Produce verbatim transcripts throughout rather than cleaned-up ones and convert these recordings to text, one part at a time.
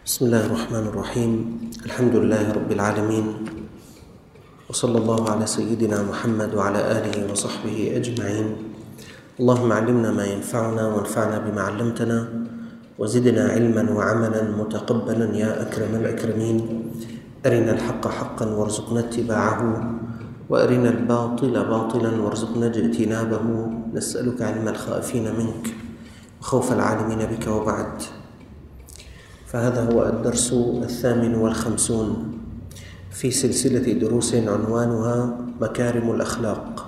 بسم الله الرحمن الرحيم. الحمد لله رب العالمين، وصلى الله على سيدنا محمد وعلى آله وصحبه أجمعين. اللهم علمنا ما ينفعنا وانفعنا بما علمتنا وزدنا علما وعملا متقبلا يا أكرم الأكرمين. أرنا الحق حقا وارزقنا اتباعه، وأرنا الباطل باطلا وارزقنا اجتنابه. نسألك علم الخائفين منك وخوف العالمين بك، وبعد. فهذا هو الدرس الثامن والخمسون في سلسلة دروس عنوانها مكارم الأخلاق،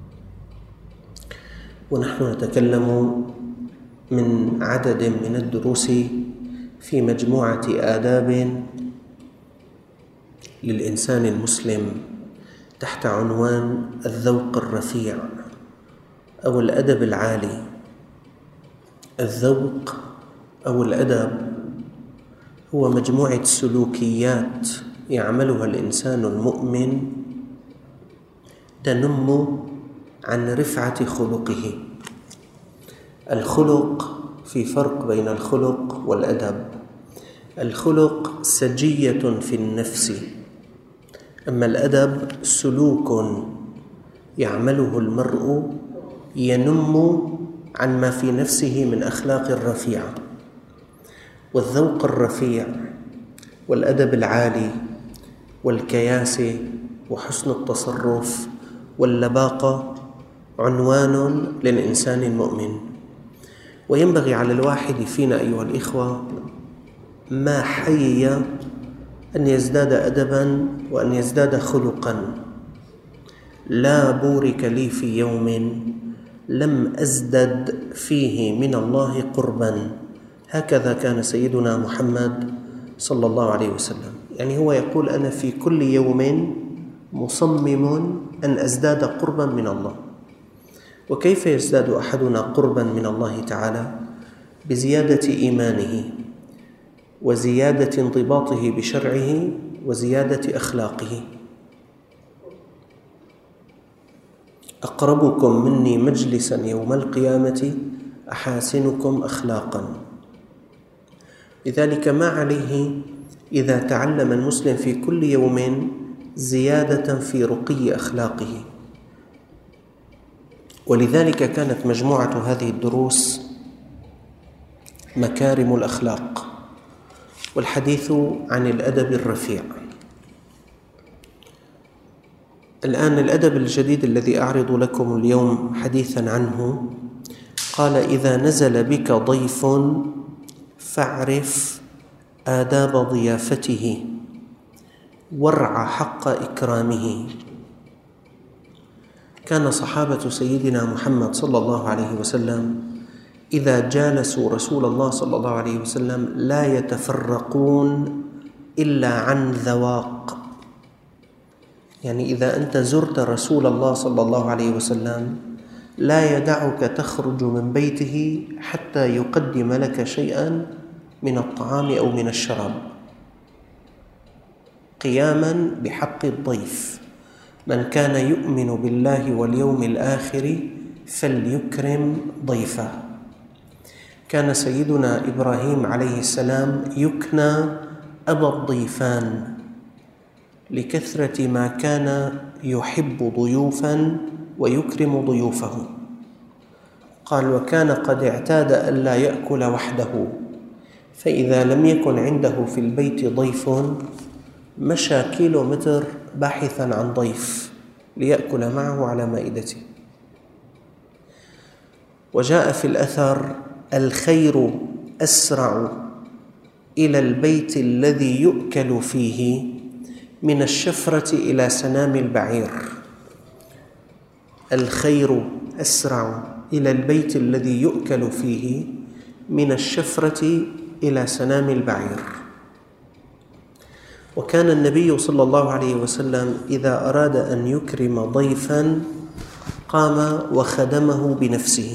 ونحن نتكلم من عدد من الدروس في مجموعة آداب للإنسان المسلم تحت عنوان الذوق الرفيع أو الأدب العالي. الذوق أو الأدب هو مجموعة سلوكيات يعملها الإنسان المؤمن تنم عن رفعة خلقه. الخلق، في فرق بين الخلق والأدب. الخلق سجية في النفس، أما الأدب سلوك يعمله المرء ينم عن ما في نفسه من أخلاق رفيعة. والذوق الرفيع والأدب العالي والكياس وحسن التصرف واللباقة عنوان للإنسان المؤمن. وينبغي على الواحد فينا أيها الإخوة ما حي أن يزداد أدبا وأن يزداد خلقا. لا بورك لي في يوم لم أزدد فيه من الله قربا. هكذا كان سيدنا محمد صلى الله عليه وسلم، يعني هو يقول: أنا في كل يوم مصمم أن أزداد قربا من الله. وكيف يزداد أحدنا قربا من الله تعالى؟ بزيادة إيمانه وزيادة انضباطه بشرعه وزيادة أخلاقه. أقربكم مني مجلسا يوم القيامة أحاسنكم أخلاقا. لذلك ما عليه إذا تعلم المسلم في كل يوم زيادة في رقي أخلاقه. ولذلك كانت مجموعة هذه الدروس مكارم الأخلاق، والحديث عن الأدب الرفيع. الآن الأدب الجديد الذي أعرض لكم اليوم حديثا عنه قال: إذا نزل بك ضيف فاعرف آداب ضيافته وارع حق إكرامه. كان صحابة سيدنا محمد صلى الله عليه وسلم إذا جالسوا رسول الله صلى الله عليه وسلم لا يتفرقون إلا عن ذواق. يعني إذا أنت زرت رسول الله صلى الله عليه وسلم لا يدعك تخرج من بيته حتى يقدم لك شيئا من الطعام أو من الشراب، قياما بحق الضيف. من كان يؤمن بالله واليوم الآخر فليكرم ضيفه. كان سيدنا إبراهيم عليه السلام يكنى أبا الضيفان لكثرة ما كان يحب ضيوفا ويكرم ضيوفه. قال: وكان قد اعتاد ألا يأكل وحده، فإذا لم يكن عنده في البيت ضيف مشى كيلو متر باحثا عن ضيف ليأكل معه على مائدته. وجاء في الأثر: الخير أسرع إلى البيت الذي يؤكل فيه من الشفرة إلى سنام البعير. الخير أسرع إلى البيت الذي يؤكل فيه من الشفرة إلى سنام البعير. وكان النبي صلى الله عليه وسلم إذا أراد أن يكرم ضيفا قام وخدمه بنفسه.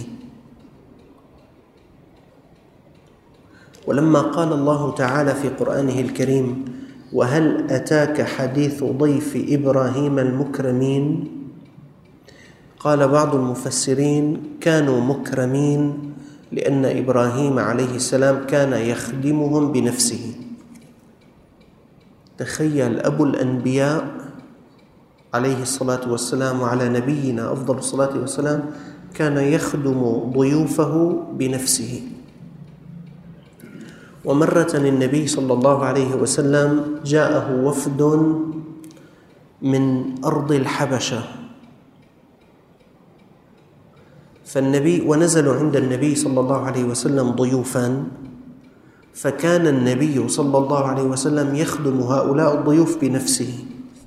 ولما قال الله تعالى في قرآنه الكريم: وهل أتاك حديث ضيف إبراهيم المكرمين، قال بعض المفسرين: كانوا مكرمين لأن إبراهيم عليه السلام كان يخدمهم بنفسه. تخيل أبو الأنبياء عليه الصلاة والسلام وعلى نبينا أفضل الصلاة والسلام كان يخدم ضيوفه بنفسه. ومرة النبي صلى الله عليه وسلم جاءه وفد من أرض الحبشة، فالنبي ونزلوا عند النبي صلى الله عليه وسلم ضيوفا، فكان النبي صلى الله عليه وسلم يخدم هؤلاء الضيوف بنفسه،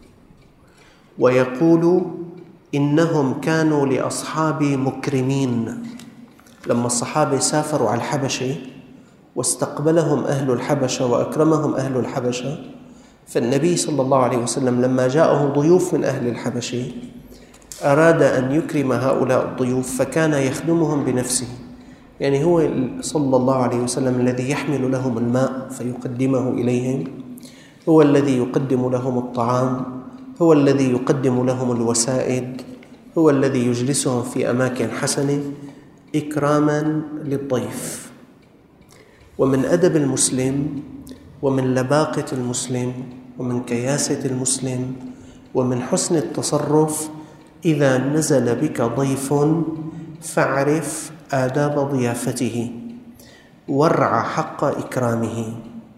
ويقول إنهم كانوا لأصحابي مكرمين. لما الصحابة سافروا على الحبشة واستقبلهم أهل الحبشة وأكرمهم أهل الحبشة، فالنبي صلى الله عليه وسلم لما جاءه ضيوف من أهل الحبشة أراد أن يكرم هؤلاء الضيوف فكان يخدمهم بنفسه. يعني هو صلى الله عليه وسلم الذي يحمل لهم الماء فيقدمه إليهم، هو الذي يقدم لهم الطعام، هو الذي يقدم لهم الوسائد، هو الذي يجلسهم في أماكن حسنة إكراما للضيف. ومن أدب المسلم ومن لباقة المسلم ومن كياسة المسلم ومن حسن التصرف إذا نزل بك ضيف فاعرف آداب ضيافته وارع حق إكرامه.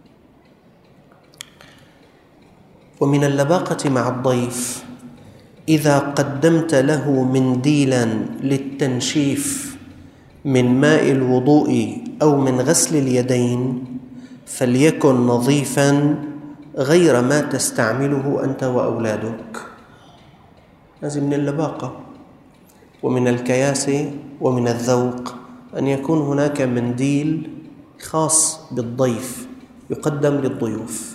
ومن اللباقة مع الضيف إذا قدمت له منديلا للتنشيف من ماء الوضوء أو من غسل اليدين فليكن نظيفا غير ما تستعمله أنت وأولادك. هذه من اللباقة ومن الكياسة ومن الذوق أن يكون هناك منديل خاص بالضيف يقدم للضيوف.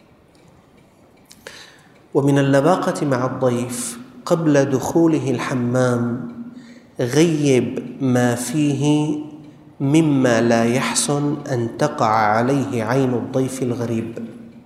ومن اللباقة مع الضيف قبل دخوله الحمام غيب ما فيه مما لا يحسن أن تقع عليه عين الضيف الغريب.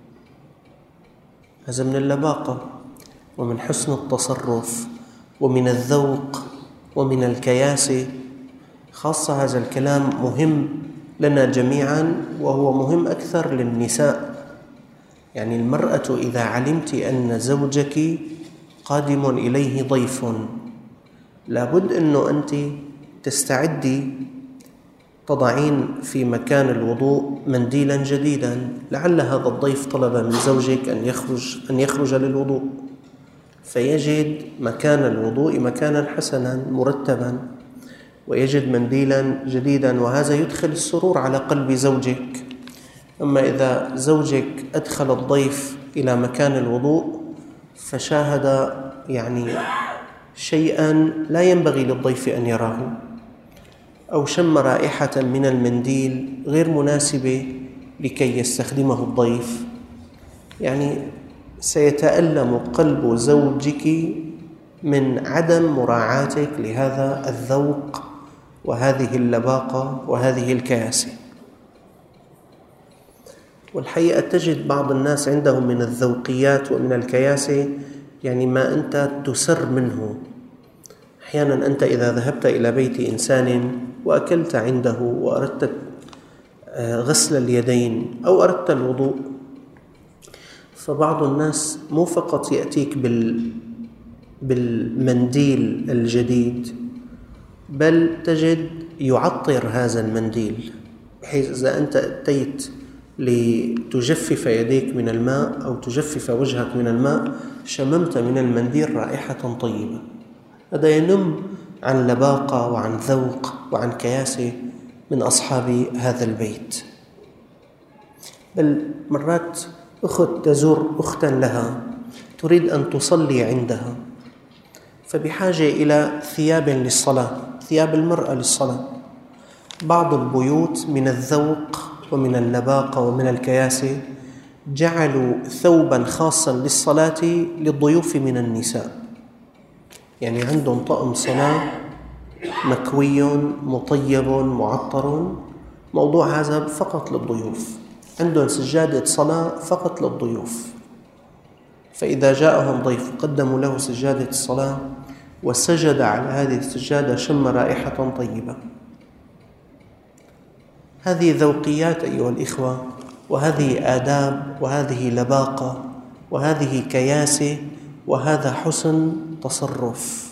هذا من اللباقة ومن حسن التصرف ومن الذوق ومن الكياسة. خاصة هذا الكلام مهم لنا جميعا وهو مهم أكثر للنساء. يعني المرأة إذا علمت أن زوجك قادم إليه ضيف لابد أنه أنت تستعدي تضعين في مكان الوضوء منديلا جديدا، لعل هذا الضيف طلب من زوجك أن يخرج أن يخرج للوضوء فيجد مكان الوضوء مكانا حسنا مرتبا ويجد منديلا جديدا، وهذا يدخل السرور على قلب زوجك. أما إذا زوجك أدخل الضيف إلى مكان الوضوء فشاهد يعني شيئا لا ينبغي للضيف أن يراه، أو شم رائحة من المنديل غير مناسبة لكي يستخدمه الضيف، يعني سيتألم قلب زوجك من عدم مراعاتك لهذا الذوق وهذه اللباقة وهذه الكياسة. والحقيقة تجد بعض الناس عندهم من الذوقيات ومن الكياسة يعني ما أنت تسر منه. أحيانا أنت إذا ذهبت إلى بيت إنسان وأكلت عنده وأردت غسل اليدين أو أردت الوضوء، فبعض الناس مو فقط يأتيك بال بالمنديل الجديد بل تجد يعطر هذا المنديل، بحيث إذا أنت أتيت لتجفف يديك من الماء أو تجفف وجهك من الماء شممت من المنديل رائحة طيبة. هذا ينم عن لباقة وعن ذوق وعن كياسة من أصحاب هذا البيت. بل مرات أخت تزور أختا لها تريد أن تصلي عندها فبحاجة إلى ثياب للصلاة، ثياب المرأة للصلاة. بعض البيوت من الذوق ومن اللباقة ومن الكياسة جعلوا ثوبا خاصا للصلاة للضيوف من النساء، يعني عندهم طقم صلاة مكوي مطيب معطر، موضوع هذا فقط للضيوف. عندهم سجادة صلاة فقط للضيوف، فإذا جاءهم ضيف قدموا له سجادة الصلاة وسجد على هذه السجادة شم رائحة طيبة. هذه ذوقيات أيها الإخوة، وهذه آداب، وهذه لباقة، وهذه كياسة، وهذا حسن تصرف.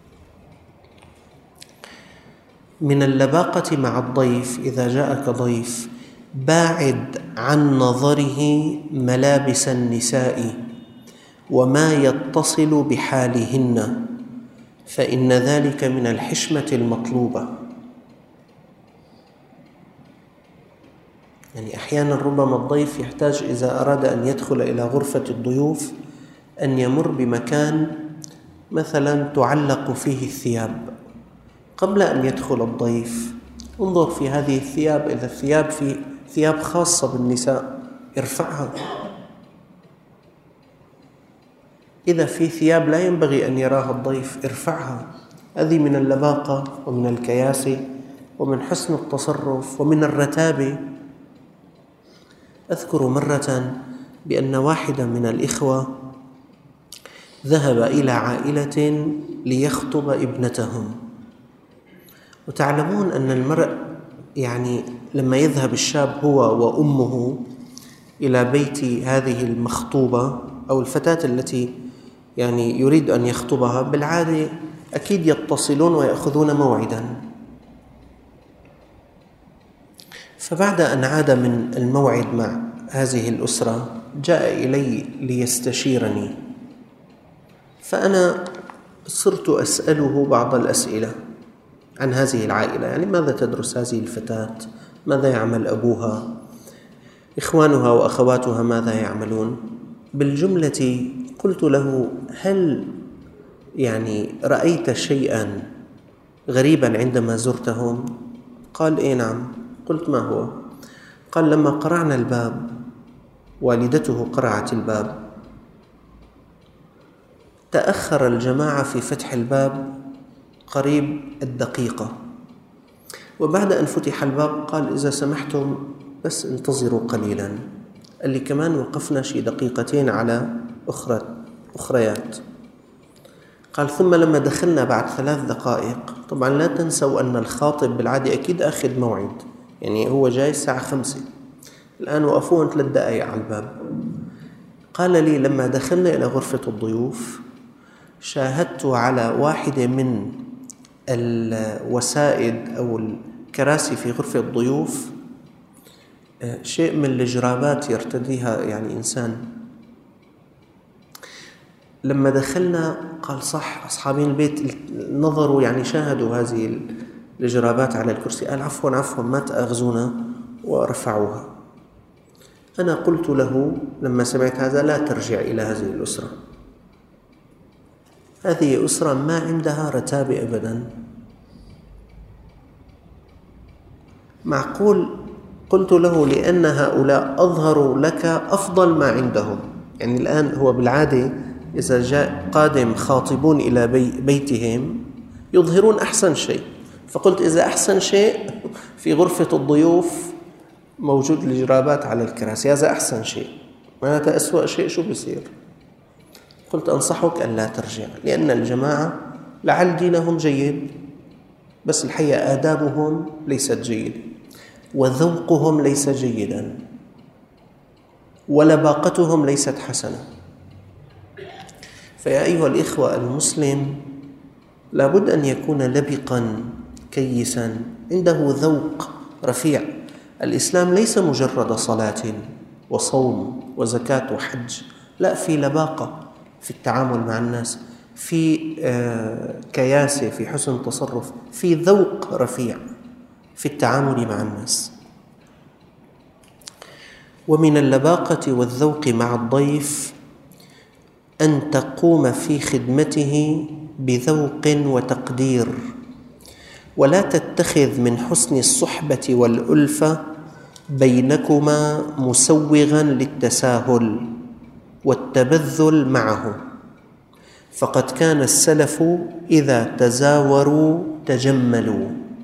من اللباقة مع الضيف إذا جاءك ضيف باعد عن نظره ملابس النساء وما يتصل بحالهن، فإن ذلك من الحشمة المطلوبة. يعني أحيانا ربما الضيف يحتاج إذا أراد أن يدخل إلى غرفة الضيوف أن يمر بمكان مثلا تعلق فيه الثياب. قبل أن يدخل الضيف انظر في هذه الثياب، إذا الثياب في ثياب خاصة بالنساء ارفعها، إذا في ثياب لا ينبغي أن يراها الضيف ارفعها. هذه من اللباقة ومن الكياسة ومن حسن التصرف ومن الرتابة. أذكر مرة بأن واحدا من الإخوة ذهب إلى عائلة ليخطب ابنتهم، وتعلمون أن المرء يعني لما يذهب الشاب هو وأمه إلى بيت هذه المخطوبة أو الفتاة التي يعني يريد أن يخطبها، بالعادة أكيد يتصلون ويأخذون موعدا. فبعد أن عاد من الموعد مع هذه الأسرة جاء إلي ليستشيرني، فأنا صرت أسأله بعض الأسئلة عن هذه العائلة، يعني ماذا تدرس هذه الفتاة، ماذا يعمل أبوها، إخوانها وأخواتها ماذا يعملون. بالجملة قلت له: هل يعني رأيت شيئا غريبا عندما زرتهم؟ قال: إيه نعم. قلت: ما هو؟ قال: لما قرعنا الباب، والدته قرعت الباب، تأخر الجماعة في فتح الباب قريب الدقيقة، وبعد أن فتح الباب قال: إذا سمحتم بس انتظروا قليلا. قال لي: كمان وقفنا شي دقيقتين على أخرى أخريات. قال: ثم لما دخلنا بعد ثلاث دقائق، طبعا لا تنسوا أن الخاطب بالعادة أكيد أخذ موعد، يعني هو جاي الساعة خمسة، الآن وقفوهم ثلاث دقائق على الباب. قال لي: لما دخلنا إلى غرفة الضيوف شاهدت على واحدة من الوسائد أو الكراسي في غرفة الضيوف شيء من الجرابات يرتديها يعني إنسان. لما دخلنا قال: صح، أصحابين البيت نظروا يعني شاهدوا هذه الجرابات على الكرسي. قال: عفوا عفوا ما تأخذونا، ورفعوها. أنا قلت له لما سمعت هذا: لا ترجع إلى هذه الأسرة، هذه أسرة ما عندها رتابة أبدا. معقول؟ قلت له: لأن هؤلاء أظهروا لك أفضل ما عندهم. يعني الآن هو بالعادة إذا جاء قادم خاطبون إلى بي بيتهم يظهرون أحسن شيء، فقلت: إذا أحسن شيء في غرفة الضيوف موجود الجرابات على الكراسي، هذا أحسن شيء، معناتها أسوأ شيء شو بيصير؟ قلت: أنصحك أن لا ترجع، لأن الجماعة لعل دينهم جيد، بس الحقيقة آدابهم ليست جيدة، وذوقهم ليس جيدا، ولباقتهم ليست حسنة. فيا أيها الإخوة، المسلم لابد أن يكون لبقا كيسا، عنده ذوق رفيع. الإسلام ليس مجرد صلاة وصوم وزكاة وحج، لا، في لباقة في التعامل مع الناس، في كياسة، في حسن تصرف، في ذوق رفيع في التعامل مع الناس. ومن اللباقة والذوق مع الضيف أن تقوم في خدمته بذوق وتقدير، ولا تتخذ من حسن الصحبة والألفة بينكما مسوغا للتساهل والتبذل معه، فقد كان السلف إذا تزاوروا تجملوا.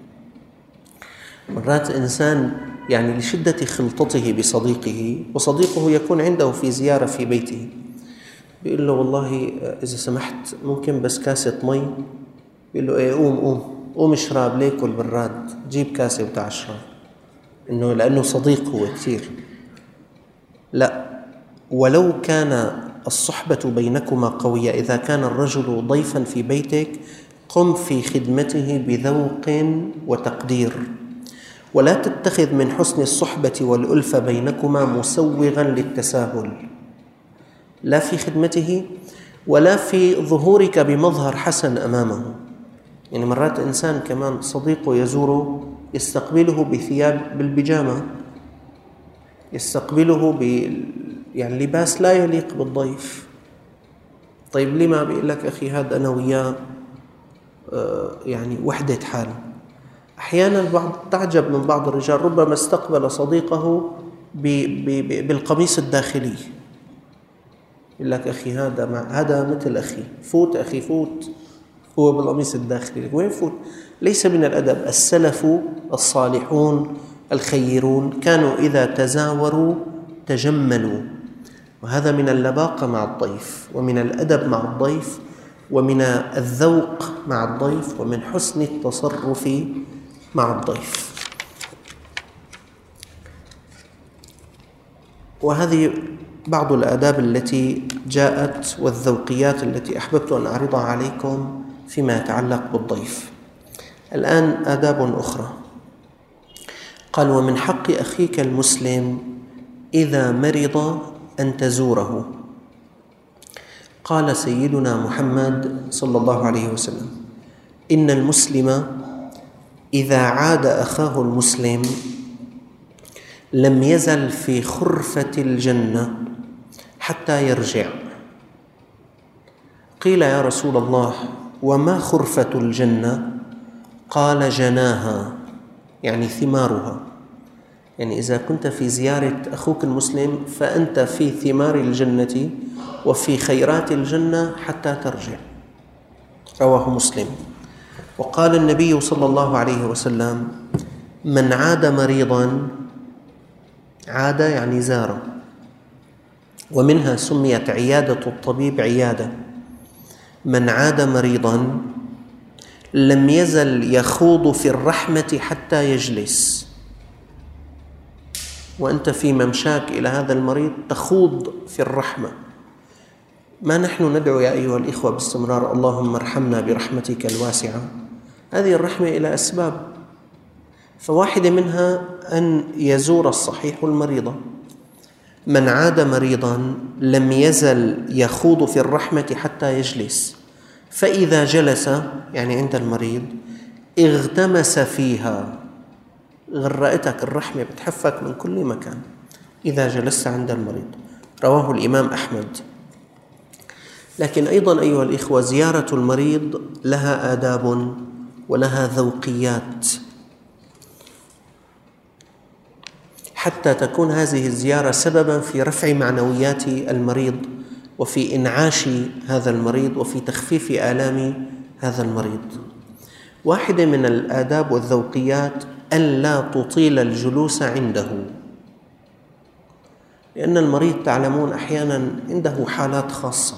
مرات إنسان يعني لشدة خلطته بصديقه، وصديقه يكون عنده في زيارة في بيته، بيقول له: والله إذا سمحت ممكن بس كاسة مي؟ بيقول له: إيه، قوم قوم قوم اشرب، ليكل بالراد، جيب كاسة وتعال اشرب، إنه لأنه صديق هو كثير. لا، ولو كان الصحبة بينكما قوية، إذا كان الرجل ضيفا في بيتك قم في خدمته بذوق وتقدير، ولا تتخذ من حسن الصحبة والألفة بينكما مسوغا للتساهل، لا في خدمته ولا في ظهورك بمظهر حسن أمامه. يعني مرات إنسان كمان صديقه يزوره يستقبله بثياب بالبيجامة، يستقبله ب يعني لباس لا يليق بالضيف. طيب لما بيقول لك أخي هذا أنا وياه يعني وحدة حال. أحيانا البعض تعجب من بعض الرجال ربما استقبل صديقه بالقميص الداخلي، يقول لك أخي هذا مع هذا مثل أخي، فوت أخي فوت، هو بالقميص الداخلي وين فوت؟ ليس من الأدب. السلف الصالحون الخيرون كانوا إذا تزاوروا تجملوا، وهذا من اللباقة مع الضيف ومن الأدب مع الضيف ومن الذوق مع الضيف ومن حسن التصرف مع الضيف. وهذه بعض الآداب التي جاءت والذوقيات التي أحببت أن أعرضها عليكم فيما يتعلق بالضيف. الآن آداب أخرى. قال: ومن حق أخيك المسلم إذا مرض أن تزوره. قال سيدنا محمد صلى الله عليه وسلم: إن المسلم إذا عاد أخاه المسلم لم يزل في خرفة الجنة حتى يرجع. قيل: يا رسول الله وما خرفة الجنة؟ قال: جناها، يعني ثمارها. يعني إذا كنت في زيارة أخوك المسلم فأنت في ثمار الجنة وفي خيرات الجنة حتى ترجع. رواه مسلم. وقال النبي صلى الله عليه وسلم: من عاد مريضا، عاد يعني زار، ومنها سميت عيادة الطبيب عيادة. من عاد مريضا لم يزل يخوض في الرحمة حتى يجلس. وأنت في ممشاك إلى هذا المريض تخوض في الرحمة. ما نحن ندعو يا أيها الإخوة باستمرار: اللهم ارحمنا برحمتك الواسعة؟ هذه الرحمة إلى أسباب، فواحدة منها أن يزور الصحيح المريض. من عاد مريضا لم يزل يخوض في الرحمة حتى يجلس، فإذا جلس يعني عند المريض اغتمس فيها. غرأتك الرحمة بتحفك من كل مكان إذا جلست عند المريض. رواه الإمام أحمد. لكن أيضا أيها الإخوة زيارة المريض لها آداب ولها ذوقيات، حتى تكون هذه الزيارة سببا في رفع معنويات المريض وفي إنعاش هذا المريض وفي تخفيف آلام هذا المريض. واحدة من الآداب والذوقيات ألا تطيل الجلوس عنده، لأن المريض تعلمون أحيانا عنده حالات خاصة،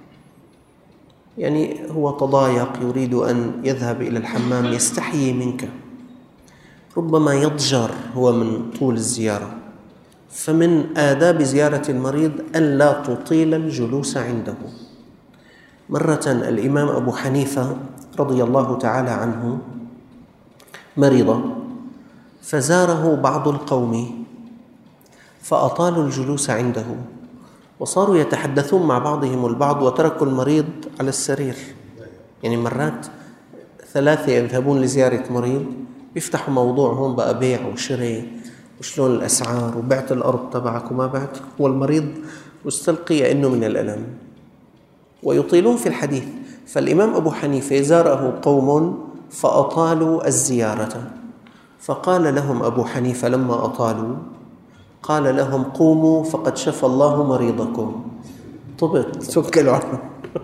يعني هو تضايق يريد أن يذهب إلى الحمام يستحيي منك، ربما يضجر هو من طول الزيارة. فمن آداب زيارة المريض ألا تطيل الجلوس عنده. مرة الإمام أبو حنيفة رضي الله تعالى عنه مرض، فزاره بعض القوم فأطالوا الجلوس عنده، وصاروا يتحدثون مع بعضهم البعض وتركوا المريض على السرير. يعني مرات ثلاثة يذهبون لزيارة مريض بيفتحوا موضوع هون بقى بيع وشراء وشلون الأسعار وبعت الأرض تبعك وما بعت، والمريض مستلقي إنه من الألم، ويطيلون في الحديث. فالإمام أبو حنيفة زاره قوم فأطالوا الزيارة، فقال لهم أبو حنيفة لما أطالوا قال لهم: قوموا فقد شفى الله مريضكم. طبت توكلوا عنه.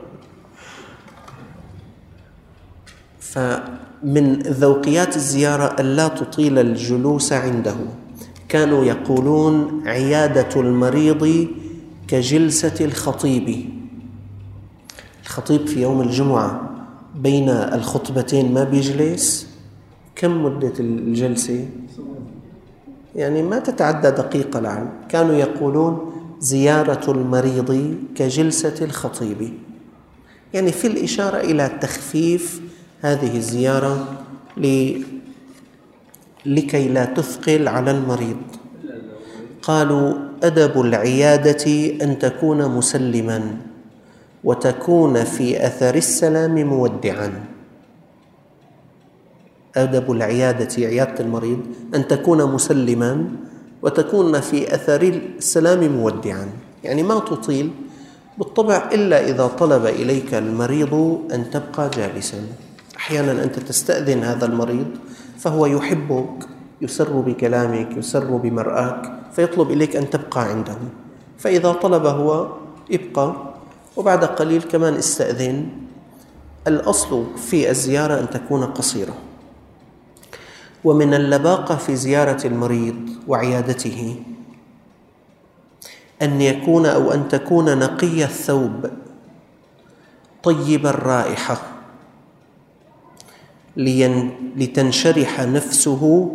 فمن ذوقيات الزيارة ألا تطيل الجلوس عنده. كانوا يقولون: عيادة المريض كجلسة الخطيب. الخطيب في يوم الجمعة بين الخطبتين ما بيجلس. كم مدة الجلسة؟ يعني ما تتعدى دقيقة لعل. كانوا يقولون: زيارة المريض كجلسة الخطيب، يعني في الإشارة إلى تخفيف هذه الزيارة لكي لا تثقل على المريض. قالوا: أدب العيادة أن تكون مسلما وتكون في أثر السلام مودعا. أدب العيادة، عيادة المريض، أن تكون مسلما وتكون في أثر السلام مودعا، يعني ما تطيل بالطبع إلا إذا طلب إليك المريض أن تبقى جالسا. أحيانا أنت تستأذن هذا المريض فهو يحبك، يسر بكلامك، يسر بمرآك، فيطلب إليك أن تبقى عنده، فإذا طلب هو ابقى، وبعد قليل كمان استأذن. الأصل في الزيارة أن تكون قصيرة. ومن اللباقة في زيارة المريض وعيادته أن يكون أو أن تكون نقي الثوب طيب الرائحة لتنشرح نفسه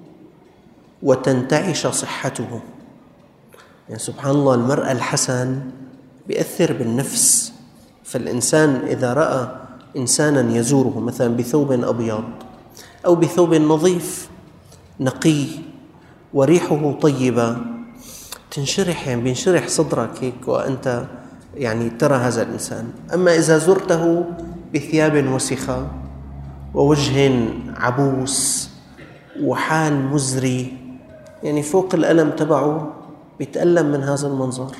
وتنتعش صحته. يعني سبحان الله، المرأة الحسن بيأثر بالنفس. فالإنسان إذا رأى إنسانا يزوره مثلا بثوب أبيض أو بثوب نظيف نقي وريحه طيبة، تنشرح، يعني بينشرح صدرك هيك وأنت يعني ترى هذا الإنسان. أما إذا زرته بثياب وسخة ووجه عبوس وحال مزري، يعني فوق الألم تبعه بيتألم من هذا المنظر.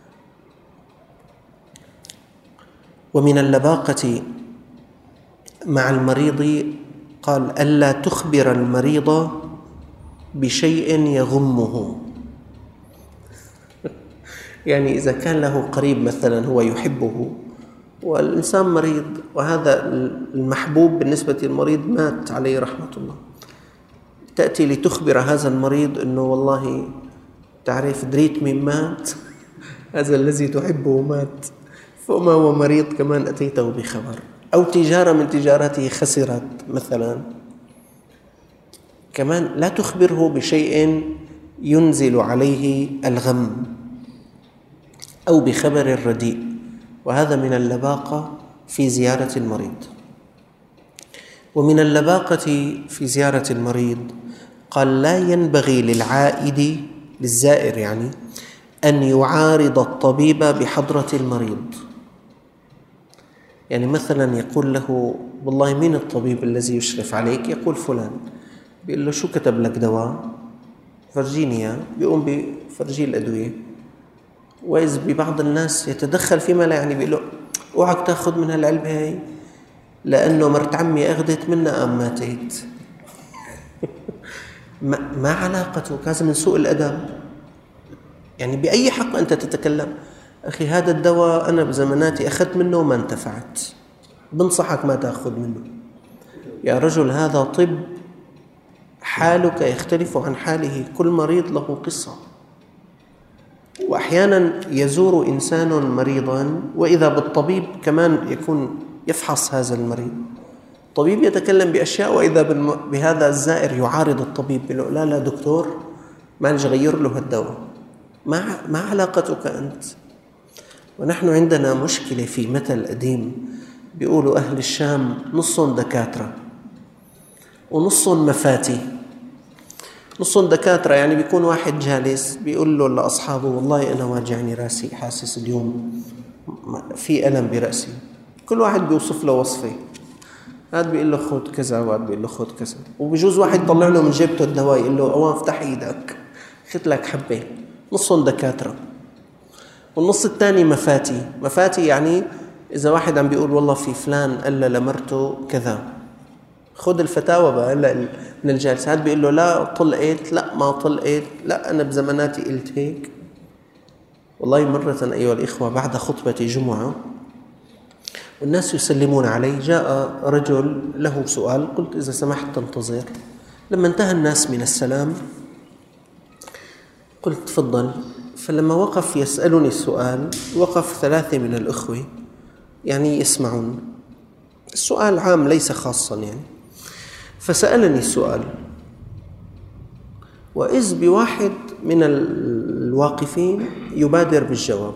ومن اللباقة مع المريض قال: ألا تخبر المريض بشيء يغمه. يعني إذا كان له قريب مثلا هو يحبه والإنسان مريض، وهذا المحبوب بالنسبة للمريض مات عليه رحمة الله، تأتي لتخبر هذا المريض أنه والله تعرف دريت من مات، هذا الذي تحبه مات، فما هو مريض كمان أتيته بخبر. أو تجارة من تجارته خسرت مثلا، كمان لا تخبره بشيء ينزل عليه الغم أو بخبر الرديء، وهذا من اللباقة في زيارة المريض. ومن اللباقة في زيارة المريض قال: لا ينبغي للعائد للزائر يعني أن يعارض الطبيب بحضرة المريض. يعني مثلا يقول له: والله مين الطبيب الذي يشرف عليك؟ يقول فلان. بيقول له: شو كتب لك دواء؟ فرجيني اياه. بيقوم بفرجيه الأدوية. وإذ ببعض الناس يتدخل فيما لا يعني، بيقول له: اوعك تاخذ من هالعلبة هاي لأنه مرت عمي أخذت منها قام ماتت. ما علاقتك؟ هذا من سوء الأدب. يعني بأي حق أنت تتكلم؟ أخي هذا الدواء أنا بزماناتي أخذت منه وما انتفعت، بنصحك ما تأخذ منه. يا رجل، هذا طب، حالك يختلف عن حاله، كل مريض له قصة. وأحيانا يزور إنسان مريضا وإذا بالطبيب كمان يكون يفحص هذا المريض، الطبيب يتكلم بأشياء وإذا بهذا الزائر يعارض الطبيب، يقول: لا لا دكتور، ما نجي غير له الدواء، ما ما علاقتك أنت؟ ونحن عندنا مشكلة في مثل قديم بيقولوا أهل الشام: نص دكاترة ونص مفاتي. نص دكاترة يعني بيكون واحد جالس بيقول له لأصحابه: والله أنا واجعني رأسي، حاسس اليوم في ألم برأسي. كل واحد بيوصف له وصفه، هذا بيقول له خذ كذا وهذا بيقول له خذ كذا، وبجوز واحد طلع له من جيبته الدواء يقول له: أوان افتح إيدك خذ لك حبة. نص دكاترة. والنص الثاني مفاتي. مفاتي يعني إذا واحد عم بيقول والله في فلان قال لمرته كذا، خذ الفتاوى بقى هلا من الجالس. هذا بيقول له: لا طلقت، لا ما طلقت، لا أنا بزماناتي قلت هيك. والله مرة أيها الإخوة بعد خطبة جمعة والناس يسلمون علي، جاء رجل له سؤال، قلت: إذا سمحت تنتظر. لما انتهى الناس من السلام قلت: تفضل. فلما وقف يسألني السؤال وقف ثلاثة من الأخوة يعني يسمعون. السؤال عام ليس خاصا يعني. فسألني السؤال، وإذ بواحد من الواقفين يبادر بالجواب،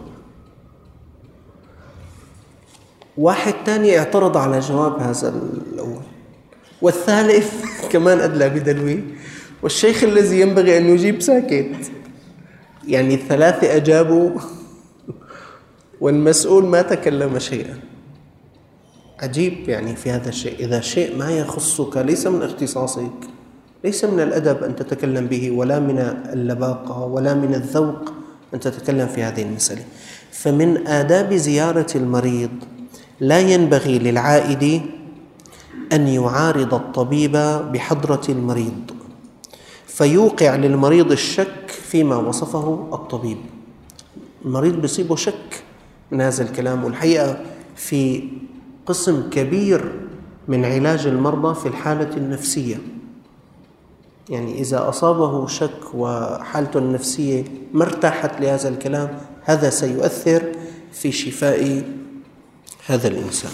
واحد تاني اعترض على جواب هذا الأول، والثالث كمان أدلى بدلوي، والشيخ الذي ينبغي أن يجيب ساكت. يعني الثلاثة أجابوا والمسؤول ما تكلم شيئا. عجيب يعني في هذا الشيء، إذا شيء ما يخصك ليس من اختصاصك، ليس من الأدب أن تتكلم به، ولا من اللباقة ولا من الذوق أن تتكلم في هذه المسألة. فمن آداب زيارة المريض لا ينبغي للعائد أن يعارض الطبيب بحضرة المريض فيوقع للمريض الشك فيما وصفه الطبيب. المريض بيصيبه شك من هذا الكلام، والحقيقة في قسم كبير من علاج المرضى في الحالة النفسية، يعني إذا أصابه شك وحالته النفسية ما ارتاحت لهذا الكلام، هذا سيؤثر في شفاء هذا الإنسان.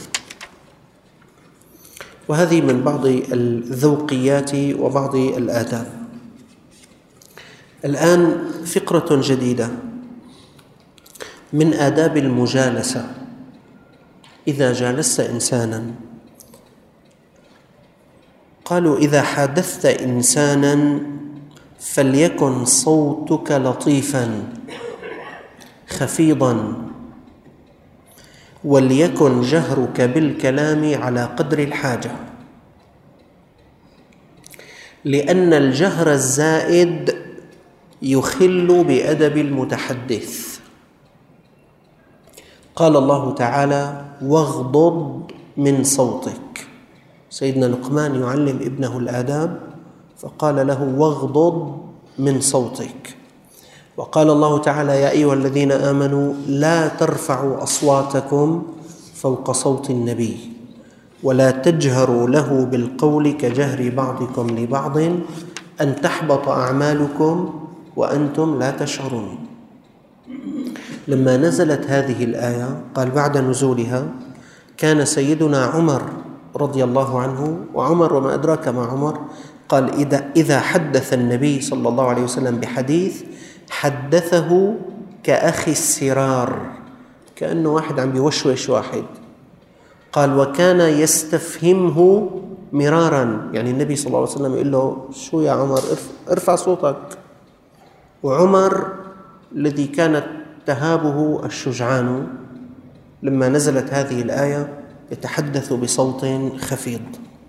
وهذه من بعض الذوقيات وبعض الآداب. الآن فقرة جديدة من آداب المجالسة. إذا جالست إنسانا، قالوا إذا حادثت إنسانا فليكن صوتك لطيفا خفيضا، وليكن جهرك بالكلام على قدر الحاجة، لأن الجهر الزائد يخل بأدب المتحدث. قال الله تعالى: واغضض من صوتك. سيدنا لقمان يعلم ابنه الآداب فقال له: واغضض من صوتك. وقال الله تعالى: يا أيها الذين آمنوا لا ترفعوا أصواتكم فوق صوت النبي ولا تجهروا له بالقول كجهر بعضكم لبعض أن تحبط أعمالكم وأنتم لا تشعرون. لما نزلت هذه الآية قال بعد نزولها كان سيدنا عمر رضي الله عنه، وعمر وما أدراك ما عمر، قال إذا, إذا حدث النبي صلى الله عليه وسلم بحديث حدثه كأخي السرار، كأنه واحد عم بيوشوش واحد. قال وكان يستفهمه مرارا، يعني النبي صلى الله عليه وسلم يقول له: شو يا عمر، ارفع صوتك. وعمر الذي كانت تهابه الشجعان لما نزلت هذه الآية يتحدث بصوت خفيض.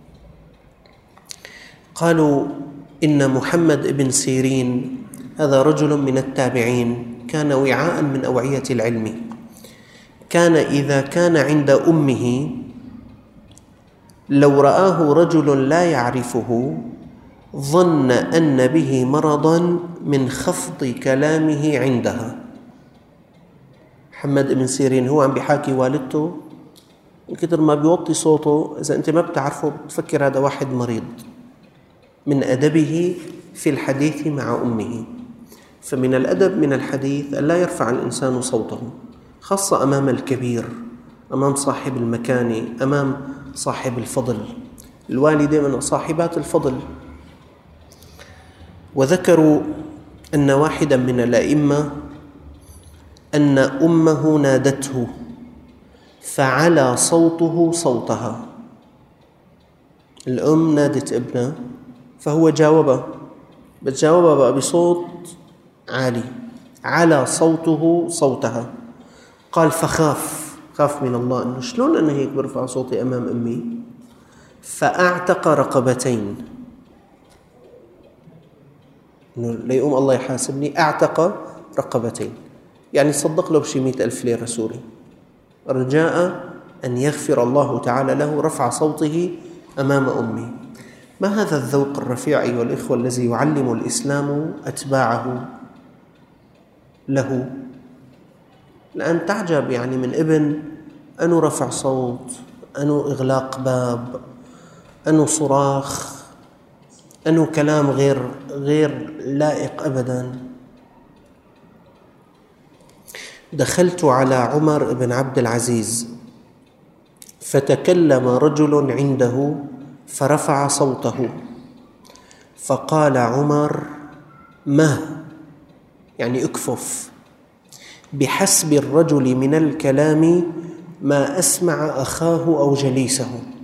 قالوا إن محمد بن سيرين هذا رجل من التابعين، كان وعاء من أوعية العلم. كان إذا كان عند أمه لو رآه رجل لا يعرفه ظن أن به مرضا من خفض كلامه عندها. محمد بن سيرين هو عم بيحاكي والدته، كتر ما بيوطي صوته إذا أنت ما بتعرفه بتفكر هذا واحد مريض. من أدبه في الحديث مع أمه. فمن الأدب من الحديث أن لا يرفع الإنسان صوته، خاصة أمام الكبير، أمام صاحب المكانة، أمام صاحب الفضل. الوالدة من صاحبات الفضل. وذكروا أن واحدا من الأئمة أن أمه نادته فعلى صوته صوتها. الأم نادت ابنها فهو جاوبها، بتجاوبها بقى بصوت عالي، على صوته صوتها. قال فخاف، خاف من الله إنه شلون أنا هيك برفع صوتي أمام أمي، فأعتق رقبتين، إنه ليقوم الله يحاسبني. أعتق رقبتين، يعني صدق له بشي مئة ألف ليرة سوري، رجاء أن يغفر الله تعالى له رفع صوته أمام أمي. ما هذا الذوق الرفيع أيها الإخوة الذي يعلم الإسلام أتباعه له؟ الآن تعجب يعني من ابن أنه رفع صوت، أنه إغلاق باب، أنه صراخ، أنه كلام غير غير لائق أبدا. دخلت على عمر بن عبد العزيز فتكلم رجل عنده فرفع صوته، فقال عمر: ما يعني اكفف. بحسب الرجل من الكلام ما أسمع أخاه أو جليسه.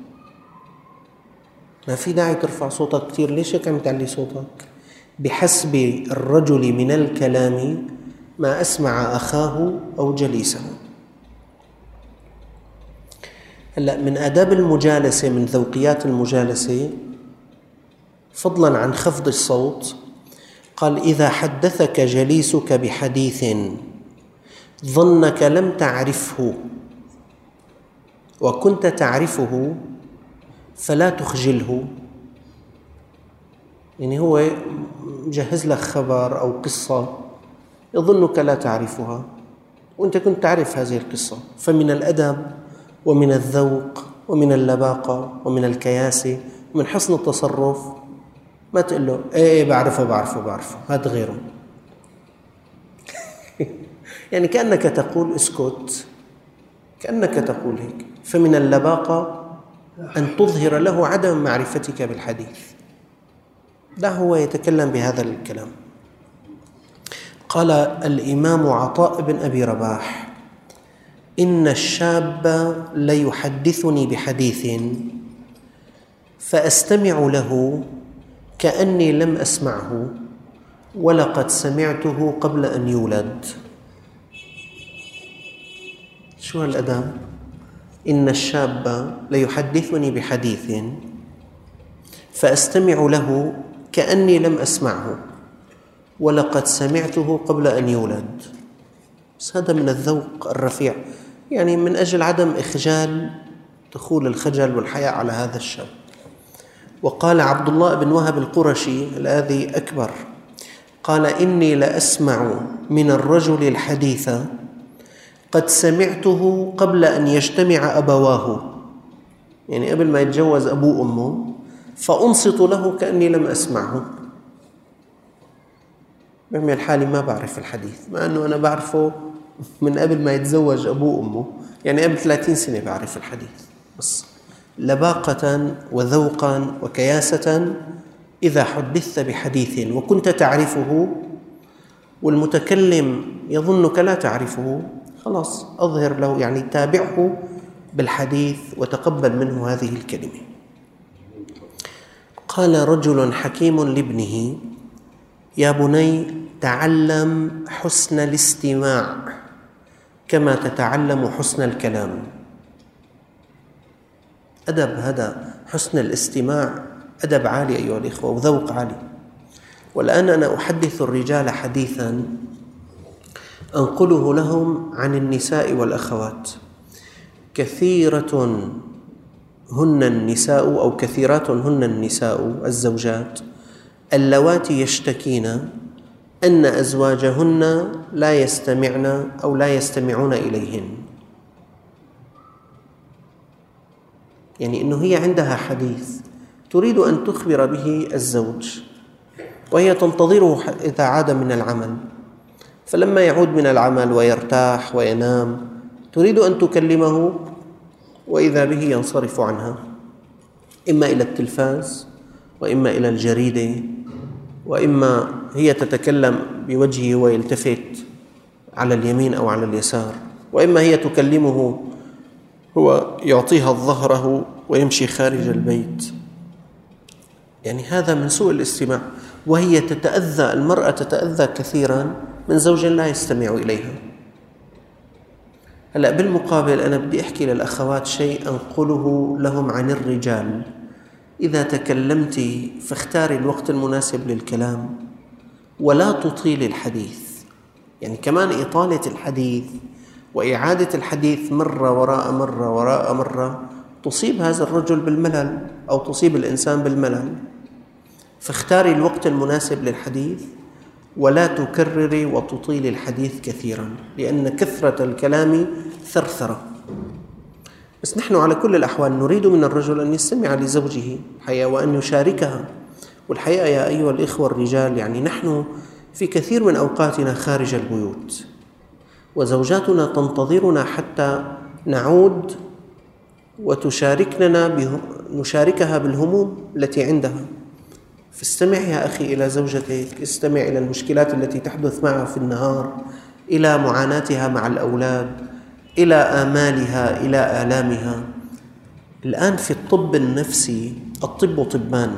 ما في داعي ترفع صوتك كتير، ليش هيك عم تعلي صوتك؟ بحسب الرجل من الكلام ما أسمع أخاه أو جليسه. هلأ من آداب المجالسة، من ذوقيات المجالسة، فضلا عن خفض الصوت، قال: إذا حدثك جليسك بحديث ظنك لم تعرفه وكنت تعرفه فلا تخجله. يعني هو جهز لك خبر أو قصة يظنك لا تعرفها وأنت كنت تعرف هذه القصة، فمن الأدب ومن الذوق ومن اللباقة ومن الكياسة ومن حسن التصرف ما تقول له ايه بعرفه بعرفه بعرفه هذا غيره. يعني كأنك تقول اسكت، كأنك تقول هيك. فمن اللباقة أن تظهر له عدم معرفتك بالحديث، لا هو يتكلم بهذا الكلام. قال الإمام عطاء بن أبي رباح: إن الشاب ليحدثني بحديث فأستمع له كأني لم أسمعه ولقد سمعته قبل أن يولد. شو هالأدب؟ إن الشاب ليحدثني بحديث فأستمع له كأني لم أسمعه ولقد سمعته قبل أن يولد. بس هذا من الذوق الرفيع، يعني من أجل عدم إخجال، دخول الخجل والحياء على هذا الشاب. وقال عبد الله بن وهب القرشي الذي أكبر، قال: إني لأسمع من الرجل الحديث قد سمعته قبل أن يجتمع أبواه، يعني قبل ما يتجوز أبوه أمه، فأنصت له كأني لم أسمعه. بعمل حالي ما بعرف الحديث، مع أنه أنا بعرفه من قبل ما يتزوج أبوه أمه، يعني قبل ثلاثين سنة بعرف الحديث. بس لباقة وذوقا وكياسة، إذا حدثت بحديث وكنت تعرفه والمتكلم يظنك لا تعرفه، خلاص أظهر له، يعني تابعه بالحديث وتقبل منه هذه الكلمة. قال رجل حكيم لابنه: يا بني تعلم حسن الاستماع كما تتعلم حسن الكلام. أدب هذا، حسن الاستماع أدب عالي أيها الإخوة وذوق عالي. والآن أنا أحدث الرجال حديثا أنقله لهم عن النساء والأخوات. كثيرة هن النساء أو كثيرات هن النساء الزوجات اللواتي يشتكين أن أزواجهن لا يستمعن أو لا يستمعون إليهن. يعني أنه هي عندها حديث تريد أن تخبر به الزوج وهي تنتظره إذا عاد من العمل، فلما يعود من العمل ويرتاح وينام تريد أن تكلمه وإذا به ينصرف عنها، إما إلى التلفاز وإما إلى الجريدة، وإما هي تتكلم بوجهه ويلتفت على اليمين أو على اليسار، وإما هي تكلمه هو يعطيها ظهره ويمشي خارج البيت. يعني هذا من سوء الاستماع، وهي تتأذى، المرأة تتأذى كثيرا من زوج لا يستمع إليها. هلأ بالمقابل أنا بدي أحكي للأخوات شيء أنقله لهم عن الرجال: إذا تكلمت فاختاري الوقت المناسب للكلام ولا تطيل الحديث. يعني كمان إطالة الحديث وإعادة الحديث مرة وراء مرة وراء مرة تصيب هذا الرجل بالملل أو تصيب الإنسان بالملل. فاختاري الوقت المناسب للحديث ولا تكرري وتطيل الحديث كثيرا، لأن كثرة الكلام ثرثرة. بس نحن على كل الأحوال نريد من الرجل أن يستمع لزوجه الحقيقة وأن يشاركها. والحقيقة يا أيها الإخوة الرجال، يعني نحن في كثير من أوقاتنا خارج البيوت وزوجاتنا تنتظرنا حتى نعود وتشاركنا به... نشاركها بالهموم التي عندها. فاستمع يا أخي إلى زوجتك، استمع إلى المشكلات التي تحدث معها في النهار، إلى معاناتها مع الأولاد، إلى آمالها، إلى آلامها. الآن في الطب النفسي الطب طبان،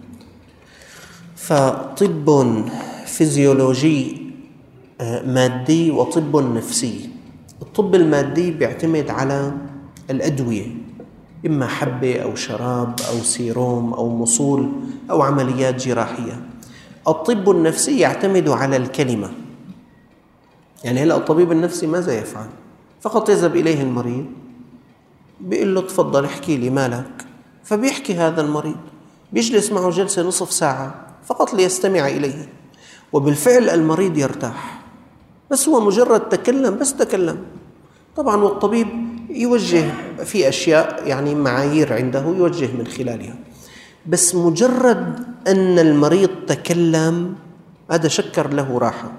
فطب فيزيولوجي مادي وطب نفسي. الطب المادي بيعتمد على الأدوية، إما حبة أو شراب أو سيروم أو مصول أو عمليات جراحية. الطب النفسي يعتمد على الكلمة. يعني هلأ الطبيب النفسي ماذا يفعل؟ فقط يذهب إليه المريض بيقول له تفضل احكي لي مالك، فبيحكي هذا المريض، بيجلس معه جلسة نصف ساعة فقط ليستمع إليه، وبالفعل المريض يرتاح. بس هو مجرد تكلم، بس تكلم. طبعا والطبيب يوجه في أشياء، يعني معايير عنده يوجه من خلالها، بس مجرد أن المريض تكلم هذا شكر له راحة.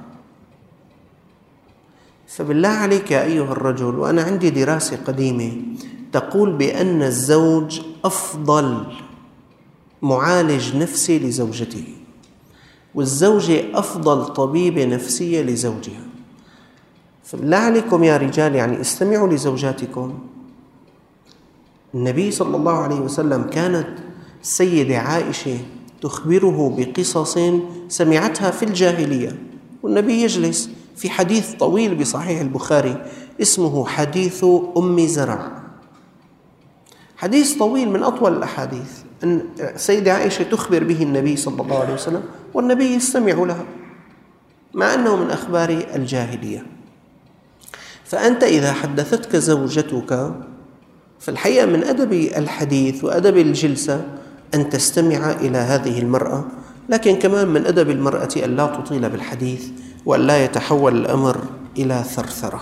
فبالله عليك يا أيها الرجل، وأنا عندي دراسة قديمة تقول بأن الزوج أفضل معالج نفسي لزوجته، والزوجة أفضل طبيبة نفسية لزوجها. فبالله عليكم يا رجال، يعني استمعوا لزوجاتكم. النبي صلى الله عليه وسلم كانت السيدة عائشة تخبره بقصص سمعتها في الجاهلية، والنبي يجلس في حديث طويل بصحيح البخاري اسمه حديث أم زرع، حديث طويل من أطول الأحاديث، أن السيدة عائشة تخبر به النبي صلى الله عليه وسلم والنبي يستمع لها مع أنه من أخبار الجاهلية. فأنت إذا حدثتك زوجتك، فالحقيقة من أدب الحديث وأدب الجلسة أن تستمع إلى هذه المرأة، لكن كمان من أدب المرأة أن لا تطيل بالحديث وأن لا يتحول الأمر إلى ثرثرة.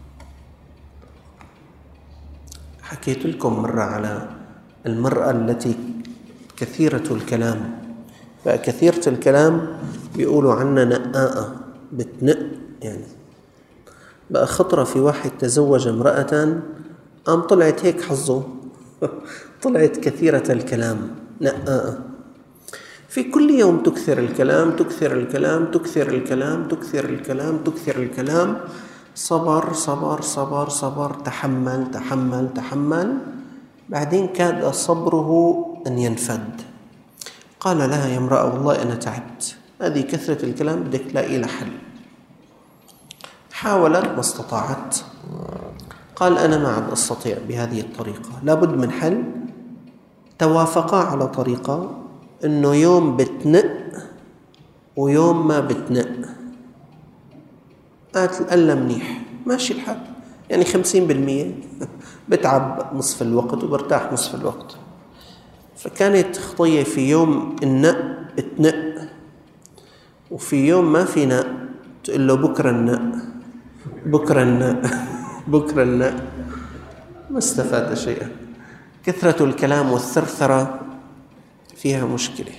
حكيت لكم مرة على المرأة التي كثيرة الكلام، فكثيرة الكلام بيقولوا عنها نقاءة، بتنق. يعني بقى خطرة في واحد تزوج امرأة قام طلعت هيك حظه طلعت كثيرة الكلام نقاءة. في كل يوم تكثر الكلام تكثر الكلام تكثر الكلام تكثر الكلام تكثر الكلام. صبر صبر صبر صبر، تحمل تحمل تحمل، بعدين كاد صبره أن ينفد. قال لها يا امرأة والله أنا تعبت، هذه كثرة الكلام بدك تلاقي لها حل. حاولت ما استطاعت، قال أنا ما عاد أستطيع بهذه الطريقة، لابد من حل. توافقا على طريقة إنه يوم بتنق ويوم ما بتنق. قالت قال منيح ماشي الحال، يعني خمسين بالمية بتعب نصف الوقت وبرتاح نصف الوقت. فكانت خطية في يوم النق تنق، وفي يوم ما في نق تقول له بكرة النق بكرة النق بكرة النق. ما استفاد شيئا. كثرة الكلام والثرثرة فيها مشكلة.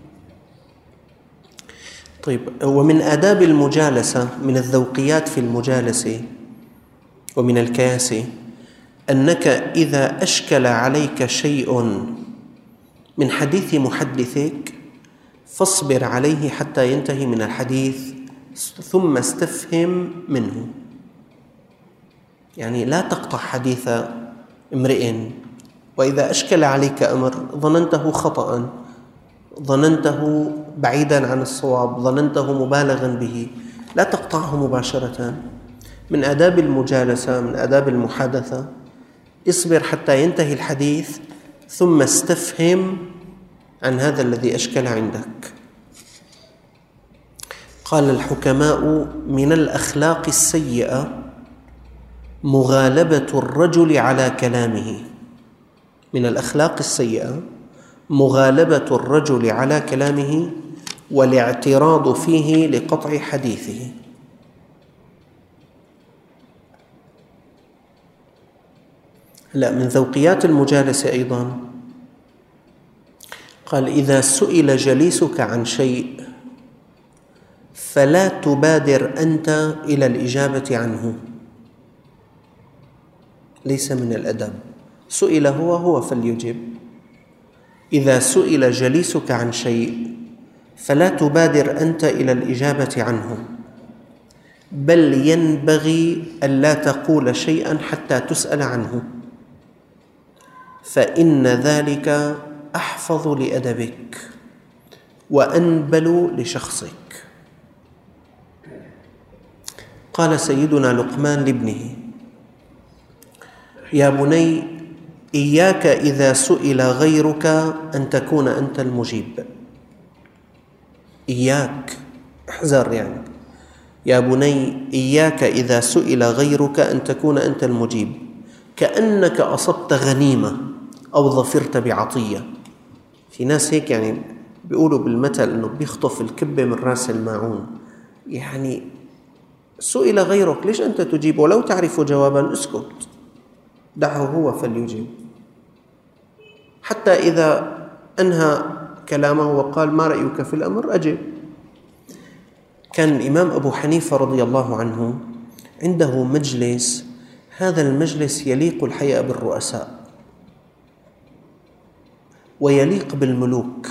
طيب، ومن آداب المجالسة، من الذوقيات في المجالسة ومن الكياسة، أنك إذا أشكل عليك شيء من حديث محدثك فاصبر عليه حتى ينتهي من الحديث ثم استفهم منه. يعني لا تقطع حديث امرئ، وإذا أشكل عليك أمر ظننته خطأ، ظننته بعيدا عن الصواب، ظننته مبالغا به، لا تقطعه مباشرة. من آداب المجالسة، من آداب المحادثة، اصبر حتى ينتهي الحديث ثم استفهم عن هذا الذي أشكل عندك. قال الحكماء من الأخلاق السيئة مغالبة الرجل على كلامه. من الأخلاق السيئة مغالبة الرجل على كلامه والاعتراض فيه لقطع حديثه. لا، من ذوقيات المجالسة أيضا قال إذا سئل جليسك عن شيء فلا تبادر أنت إلى الإجابة عنه، ليس من الأدب. سئل هو هو فليجب. إذا سئل جليسك عن شيء فلا تبادر أنت إلى الإجابة عنه، بل ينبغي ألا تقول شيئا حتى تسأل عنه، فإن ذلك أحفظ لأدبك وأنبل لشخصك. قال سيدنا لقمان لابنه: يا بني، إياك إذا سئل غيرك أن تكون أنت المجيب. إياك، احذر يعني. يا بني إياك إذا سئل غيرك أن تكون أنت المجيب، كأنك أصبت غنيمة أو ظفرت بعطية. في ناس هيك يعني بيقولوا بالمثل أنه بيخطف الكبة من رأس الماعون، يعني سئل غيرك ليش أنت تجيب؟ ولو تعرف جوابا اسكت، دعه هو فليجيب. حتى إذا أنهى كلامه وقال ما رأيك في الأمر أجب. كان الإمام أبو حنيفة رضي الله عنه عنده مجلس، هذا المجلس يليق الحقيقة بالرؤساء ويليق بالملوك.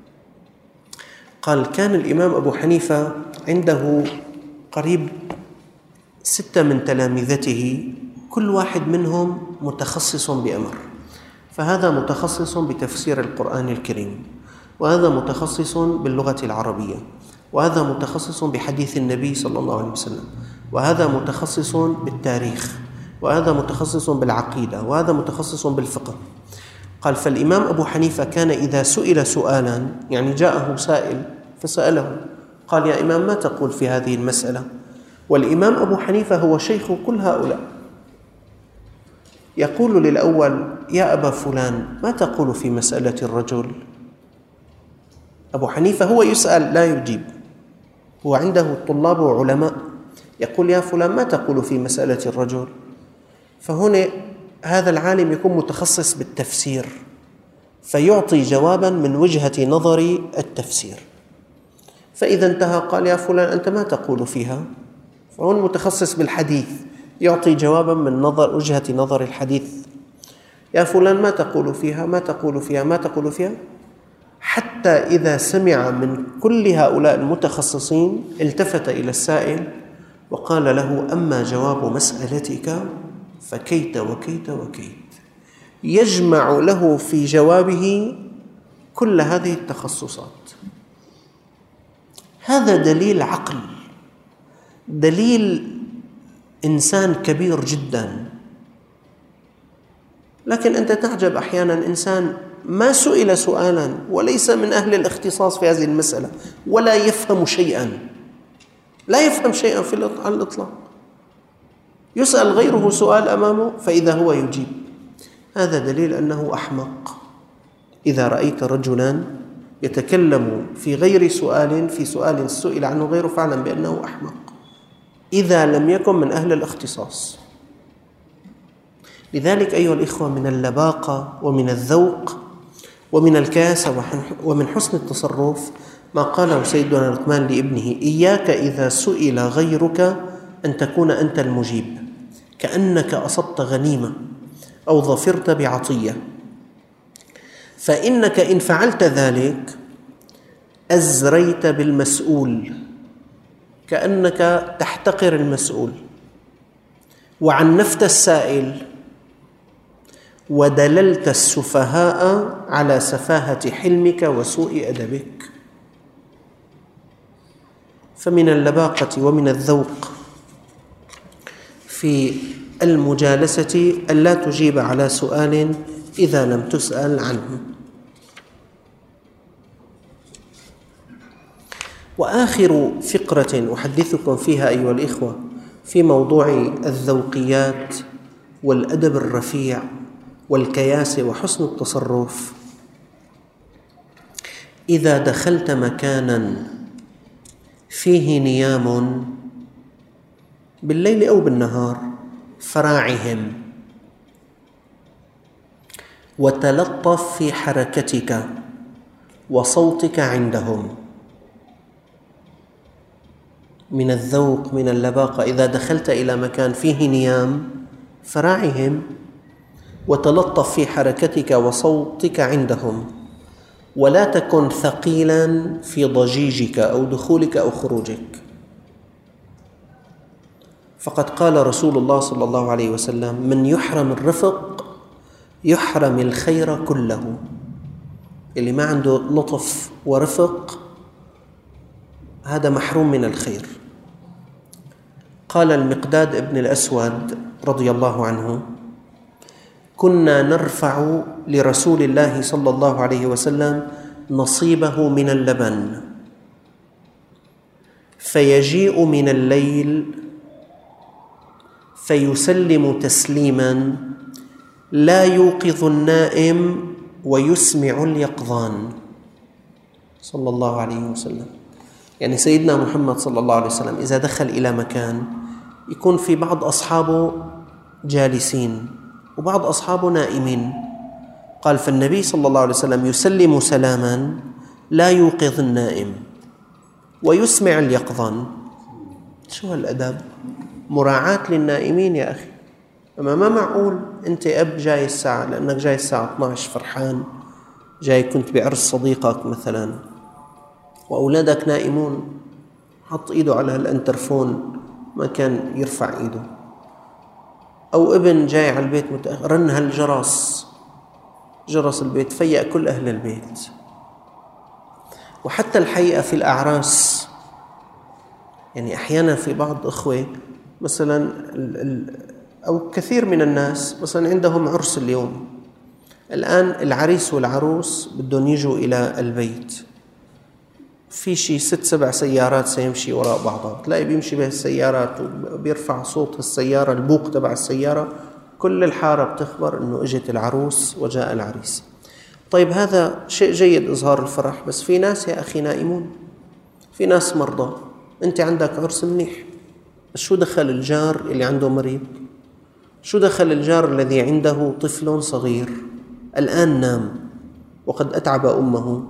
قال كان الإمام أبو حنيفة عنده قريب ستة من تلامذته، كل واحد منهم متخصص بأمر، فهذا متخصص بتفسير القرآن الكريم، وهذا متخصص باللغة العربية، وهذا متخصص بحديث النبي صلى الله عليه وسلم، وهذا متخصص بالتاريخ، وهذا متخصص بالعقيدة، وهذا متخصص بالفقه. قال فالإمام أبو حنيفة كان إذا سئل سؤالا، يعني جاءه سائل فسأله، قال يا إمام ما تقول في هذه المسألة؟ والإمام أبو حنيفة هو شيخ كل هؤلاء. يقول للأول يا أبا فلان ما تقول في مسألة الرجل؟ أبو حنيفة هو يسأل لا يجيب، هو عنده طلاب وعلماء، يقول يا فلان ما تقول في مسألة الرجل؟ فهنا هذا العالم يكون متخصص بالتفسير فيعطي جوابا من وجهة نظر التفسير. فإذا انتهى قال يا فلان أنت ما تقول فيها؟ فهو متخصص بالحديث يعطي جوابا من نظر وجهة نظر الحديث. يا فلان ما تقول فيها؟ ما تقول فيها؟ ما تقول فيها؟ حتى إذا سمع من كل هؤلاء المتخصصين التفت إلى السائل وقال له أما جواب مسألتك فكيت وكيت وكيت، يجمع له في جوابه كل هذه التخصصات. هذا دليل عقل، دليل إنسان كبير جدا. لكن أنت تعجب أحيانا إنسان ما سئل سؤالا وليس من أهل الاختصاص في هذه المسألة ولا يفهم شيئا، لا يفهم شيئا في على الإطلاق، يسأل غيره سؤال أمامه فإذا هو يجيب. هذا دليل أنه أحمق. إذا رأيت رجلا يتكلم في غير سؤال في سؤال سئل عنه غيره فاعلم بأنه أحمق إذا لم يكن من أهل الاختصاص. لذلك أيها الإخوة من اللباقة ومن الذوق ومن الكياسة ومن حسن التصرف ما قاله سيدنا لقمان لابنه: إياك إذا سئل غيرك أن تكون أنت المجيب، كأنك أصبت غنيمة أو ظفرت بعطية، فإنك إن فعلت ذلك أزريت بالمسؤول، كأنك تحتقر المسؤول، وعنفت السائل، ودللت السفهاء على سفاهة حلمك وسوء أدبك. فمن اللباقة ومن الذوق في المجالسة ألا تجيب على سؤال إذا لم تسأل عنه. وآخر فقرة أحدثكم فيها أيها الإخوة في موضوع الذوقيات والأدب الرفيع والكياسة وحسن التصرف: إذا دخلت مكانا فيه نيام بالليل أو بالنهار فراعهم، وتلطف في حركتك وصوتك عندهم. من الذوق من اللباقة إذا دخلت إلى مكان فيه نيام فراعهم وتلطف في حركتك وصوتك عندهم، ولا تكن ثقيلا في ضجيجك أو دخولك أو خروجك. فقد قال رسول الله صلى الله عليه وسلم: من يحرم الرفق يحرم الخير كله. اللي ما عنده لطف ورفق هذا محروم من الخير. قال المقداد ابن الأسود رضي الله عنه: كنا نرفع لرسول الله صلى الله عليه وسلم نصيبه من اللبن، فيجيء من الليل فيسلم تسليما لا يوقظ النائم ويسمع اليقظان، صلى الله عليه وسلم. يعني سيدنا محمد صلى الله عليه وسلم إذا دخل إلى مكان يكون في بعض أصحابه جالسين وبعض أصحابه نائمين، قال فالنبي صلى الله عليه وسلم يسلم سلاما لا يوقظ النائم ويسمع اليقظان. شو هالأدب؟ مراعاة للنائمين يا أخي. أما ما معقول أنت أب جاي الساعة، لأنك جاي الساعة اثني عشر فرحان، جاي كنت بعرس صديقك مثلا وأولادك نائمون، حط إيده على هالانترفون ما كان يرفع إيده، أو ابن جاي على البيت متأخر رن هالجرس، جرس البيت فيأ كل أهل البيت. وحتى الحقيقة في الأعراس، يعني أحيانا في بعض أخوة مثلا أو كثير من الناس مثلا عندهم عرس اليوم، الآن العريس والعروس بدهم يجوا إلى البيت، في شي ست سبع سيارات سيمشي وراء بعضها، تلاقي بيمشي به السيارات وبيرفع صوت السيارة، البوق تبع السيارة، كل الحارة بتخبر إنه إجت العروس وجاء العريس. طيب هذا شيء جيد إظهار الفرح، بس في ناس يا أخي نائمون، في ناس مرضى. أنت عندك عرس منيح، بس شو دخل الجار اللي عنده مريض؟ شو دخل الجار الذي عنده طفل صغير الآن نام وقد أتعب أمه؟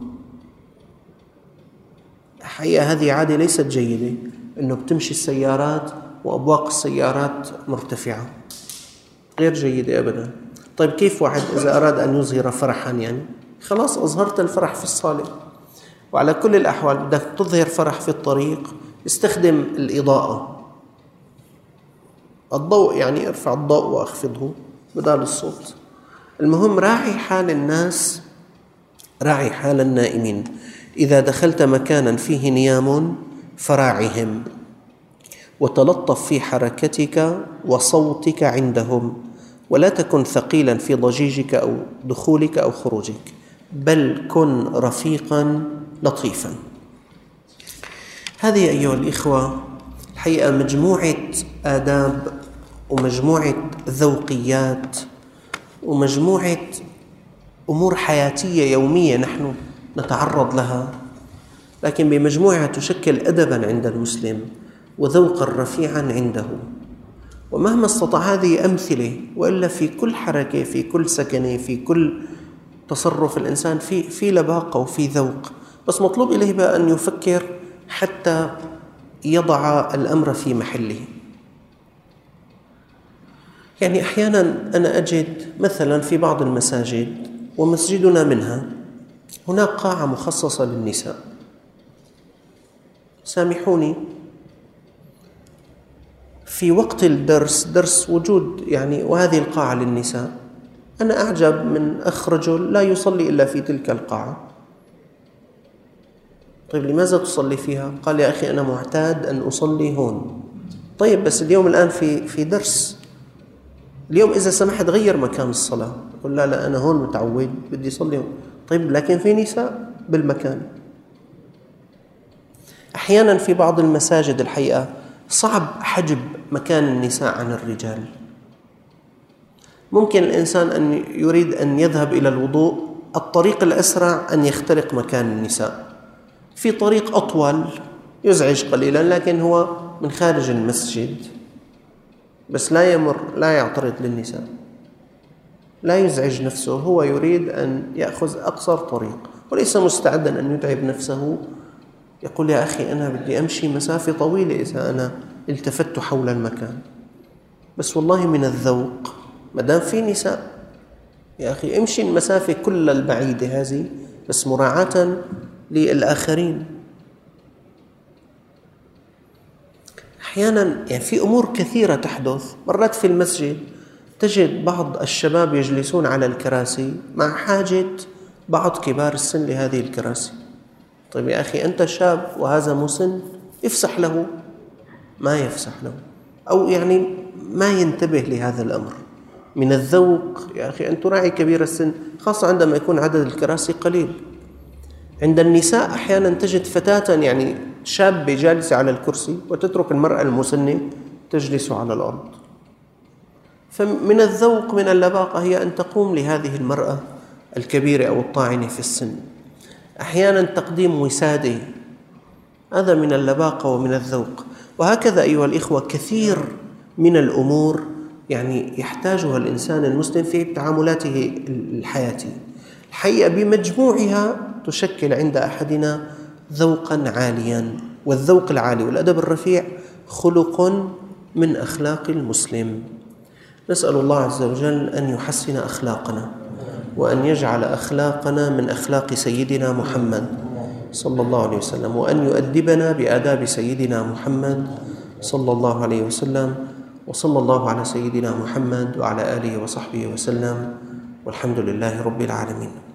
الحقيقة هذه عادة ليست جيدة، إنه بتمشي السيارات وأبواق السيارات مرتفعة، غير جيدة أبدا. طيب كيف واحد إذا أراد أن يظهر فرحا، يعني خلاص أظهرت الفرح في الصالة. وعلى كل الأحوال بدك تظهر فرح في الطريق، استخدم الإضاءة، الضوء، يعني ارفع الضوء وأخفضه بدال الصوت. المهم راعي حال الناس، راعي حال النائمين. إذا دخلت مكانا فيه نيام فراعهم، وتلطف في حركتك وصوتك عندهم، ولا تكن ثقيلا في ضجيجك أو دخولك أو خروجك، بل كن رفيقا لطيفا. هذه أيها الإخوة الحقيقة مجموعة آداب ومجموعة ذوقيات ومجموعة أمور حياتية يومية نحن نتعرض لها، لكن بمجموعة تشكل أدبا عند المسلم وذوقا رفيعا عنده. ومهما استطاع هذه أمثلة، وإلا في كل حركة، في كل سكنة، في كل تصرف الإنسان في في لباقة وفي ذوق، بس مطلوب إليه بقى أن يفكر حتى يضع الأمر في محله. يعني أحيانا أنا أجد مثلا في بعض المساجد، ومسجدنا منها، هناك قاعة مخصصة للنساء. سامحوني، في وقت الدرس، درس وجود يعني، وهذه القاعة للنساء، أنا أعجب من أخ رجل لا يصلي إلا في تلك القاعة. طيب لماذا تصلي فيها؟ قال يا أخي أنا معتاد أن أصلي هون. طيب بس اليوم الآن في في درس، اليوم إذا سمحت غير مكان الصلاة. قل لا لا أنا هون متعود بدي أصلي هون. طيب لكن في نساء بالمكان. أحيانا في بعض المساجد الحقيقة صعب حجب مكان النساء عن الرجال. ممكن الإنسان أن يريد أن يذهب إلى الوضوء، الطريق الأسرع أن يخترق مكان النساء، في طريق أطول يزعج قليلا لكن هو من خارج المسجد، بس لا يمر، لا يعترض للنساء، لا يزعج نفسه، هو يريد أن يأخذ أقصر طريق وليس مستعدا أن يتعب نفسه. يقول يا أخي أنا بدي أمشي مسافة طويلة إذا أنا التفت حول المكان، بس والله من الذوق ما دام في نساء يا أخي امشي المسافة كل البعيدة هذه بس مراعاة للآخرين. أحيانا يعني في أمور كثيرة تحدث، مرات في المسجد تجد بعض الشباب يجلسون على الكراسي مع حاجة بعض كبار السن لهذه الكراسي. طيب يا أخي أنت شاب وهذا مسن، افسح له، ما يفسح له، أو يعني ما ينتبه لهذا الأمر. من الذوق يا أخي أن تراعي كبير السن، خاصة عندما يكون عدد الكراسي قليل. عند النساء أحيانا تجد فتاة يعني شابة جالسة على الكرسي وتترك المرأة المسنة تجلس على الأرض. فمن الذوق من اللباقة هي أن تقوم لهذه المرأة الكبيرة أو الطاعنة في السن. أحيانا تقديم وسادة، هذا من اللباقة ومن الذوق. وهكذا أيها الإخوة كثير من الأمور يعني يحتاجها الإنسان المسلم في تعاملاته الحياتية. الحقيقة بمجموعها تشكل عند أحدنا ذوقا عاليا، والذوق العالي والأدب الرفيع خلق من أخلاق المسلم. نسأل الله عز وجل أن يحسن أخلاقنا، وأن يجعل أخلاقنا من أخلاق سيدنا محمد صلى الله عليه وسلم، وأن يؤدبنا بآداب سيدنا محمد صلى الله عليه وسلم. وصلى الله على سيدنا محمد وعلى آله وصحبه وسلم، والحمد لله رب العالمين.